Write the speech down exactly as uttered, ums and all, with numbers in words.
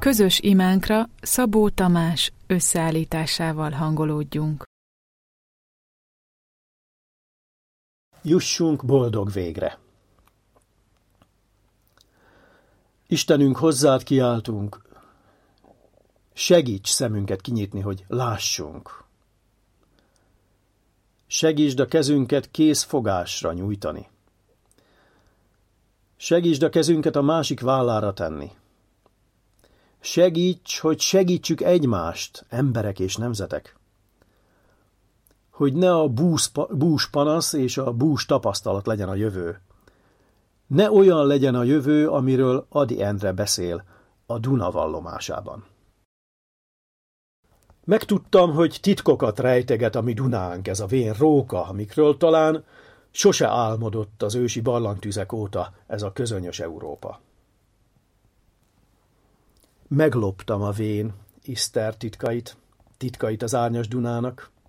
Közös imánkra Szabó Tamás összeállításával hangolódjunk. Jussunk boldog végre! Istenünk, hozzád kiáltunk, segíts szemünket kinyitni, hogy lássunk. Segítsd a kezünket kész fogásra nyújtani. Segítsd a kezünket a másik vállára tenni. Segíts, hogy segítsük egymást, emberek és nemzetek. Hogy ne a bús, bús panasz és a bús tapasztalat legyen a jövő. Ne olyan legyen a jövő, amiről Ady Endre beszél a Duna vallomásában. Megtudtam, hogy titkokat rejteget a mi Dunánk, ez a vén róka, amikről talán sose álmodott az ősi barlangtüzek óta ez a közönyös Európa. Megloptam a vén Iszter titkait, titkait az árnyas Dunának,